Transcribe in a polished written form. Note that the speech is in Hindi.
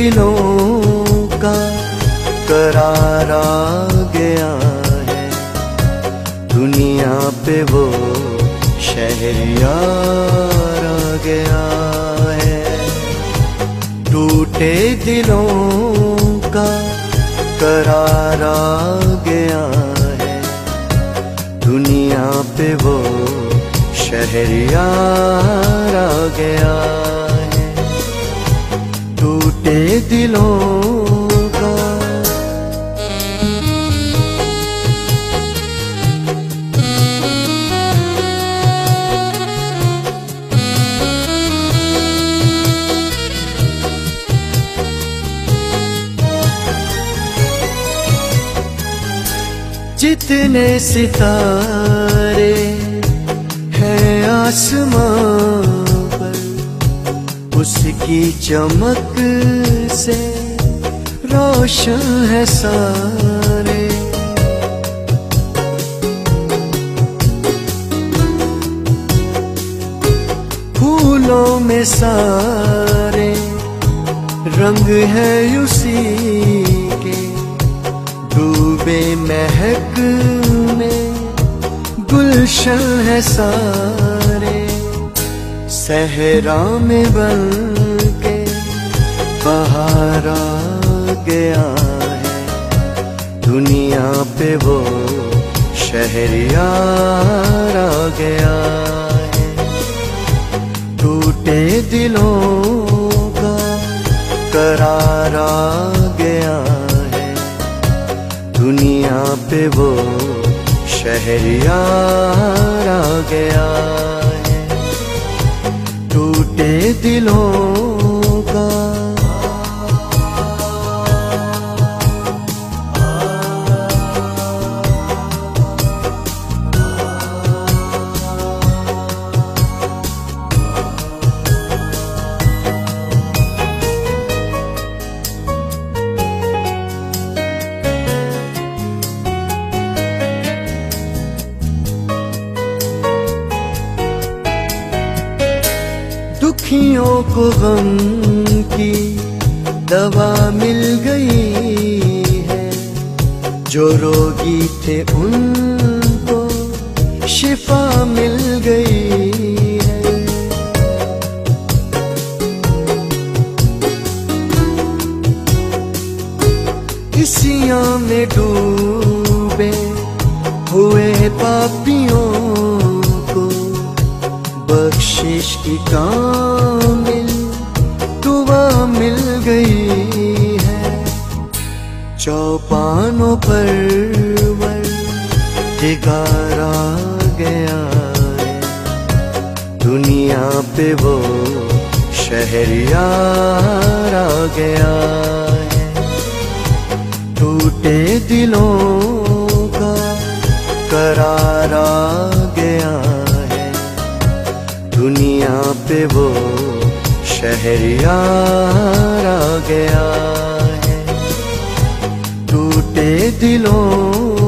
दिलों का करार आ गया है, दुनिया पे वो शहरयार आ गया है। टूटे दिलों का करार आ गया है, दुनिया पे वो शहरयार आ गया है। टूटे दिलों का जितने सितारे हैं आसमां पर, उसकी चमक से रोशन है सारे। फूलों में सारे रंग है उसी के, डूबे महक में गुलशन है सारे। सहरा में बन के बहार आ गया है, दुनिया पे वो शहरयार आ गया है। टूटे दिलों का करार आ गया है, दुनिया पे वो शहरयार आ गया है। टूटे दिलों का दुखियों को गम की दवा मिल गई है, जो रोगी थे उनको शिफा मिल गई है। इसियां में डूबे हुए पापियों को बख्शिश की कामिल दुआ मिल गई है। चौपानों पर दिगार आ गया है, दुनिया पे वो शहरयार आ गया है। टूटे दिलों का करार आ गया है, दुनिया पे वो शहरयार आ गया है। टूटे दिलों